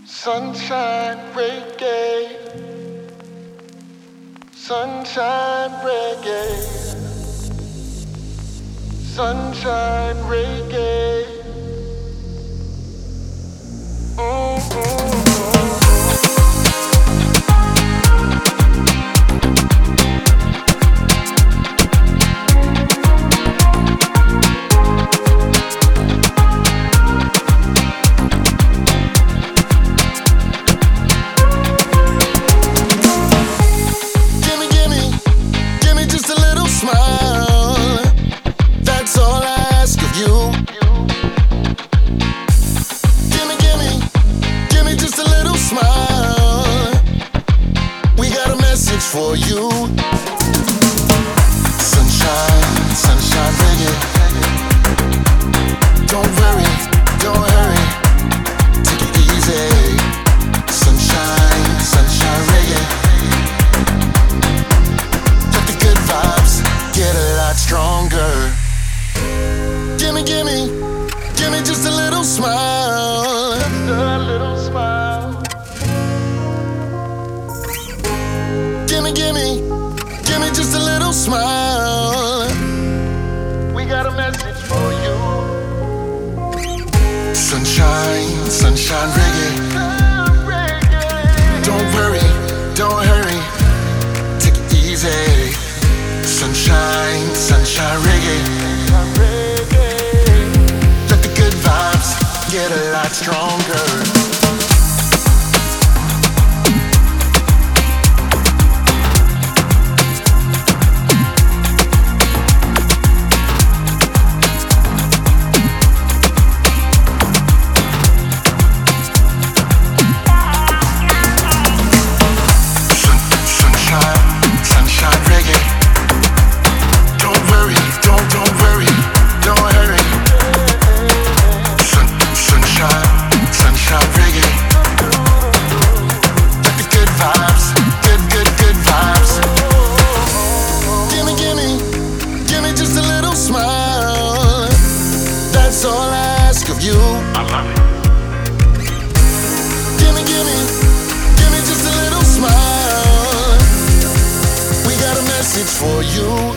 Sunshine reggae, sunshine reggae, sunshine reggae. For you, sunshine, sunshine reggae. Don't worry, don't hurry, take it easy. Sunshine, sunshine reggae. Let the good vibes get a lot stronger. Gimme just a little smile, Just a little smile. Gimme just a little smile. We got a message for you. Sunshine, sunshine reggae. Don't worry, don't hurry, take it easy. Sunshine, sunshine reggae. Let the good vibes get a lot stronger. That's all I ask of you. I love it. Gimme just a little smile. We got a message for you.